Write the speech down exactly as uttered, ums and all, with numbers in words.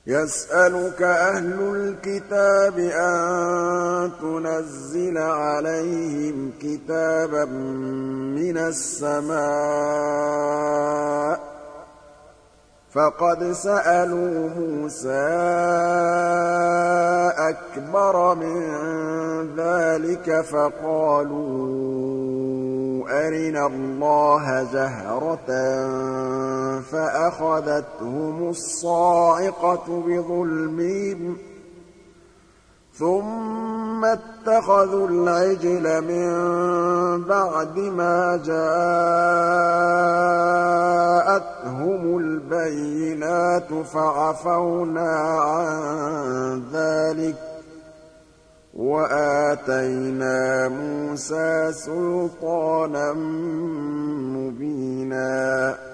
يَسْأَلُكَ أَهْلُ الْكِتَابِ أَن تُنَزِّلَ عَلَيْهِمْ كِتَابًا مِّنَ السَّمَاءِ ۚ فَقَدْ سَأَلُوا مُوسَىٰ أَكْبَرَ مِن ذَٰلِكَ فَقَالُوا أَرِنَا اللَّهَ جَهْرَةً فَأَخَذَتْهُمُ الصَّاعِقَةُ بِظُلْمِهِمْ ثُمَّ اتَّخَذُوا الْعِجْلَ مِن بَعْدِ مَا جَاءَتْهُمُ الْبَيِّنَاتُ فَعَفَوْنَا عَن ذَٰلِكَ ۚ وَآتَيْنَا مُوسَىٰ سُلْطَانًا مُّبِينًا